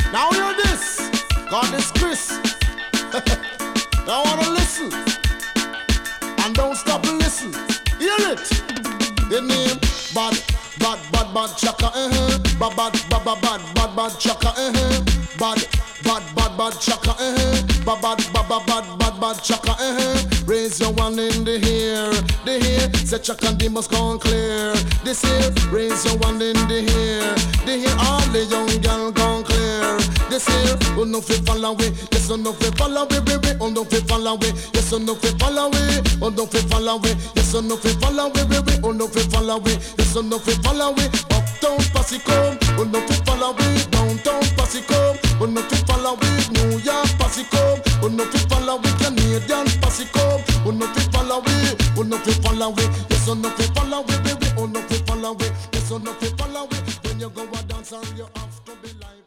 Now hear this. God is Chris. I wanna listen. And don't stop and listen. Hear it. The name bad chaka, bad chaka, bad chaka, bad chaka, Raise your one in the air, say chaka and they must come clear. This here, raise your one in the air, all the young girl gone clear. This here, who no fi follow we, yes who no fi follow we, baby, who no fi follow we, yes who no fi follow we, who no fi follow we, yes who no fi follow we, baby, who no fi follow we, yes who no fi follow we. Uptown posse come, who no fi follow we, downtown posse come, who no fi follow we, New York posse come, who no fi follow we, Canadian posse come, who no fi follow we, who no fi follow we, yes who no fi follow we, baby, who no fi follow we, yes who no fi follow we. When you go a dance and you have to be like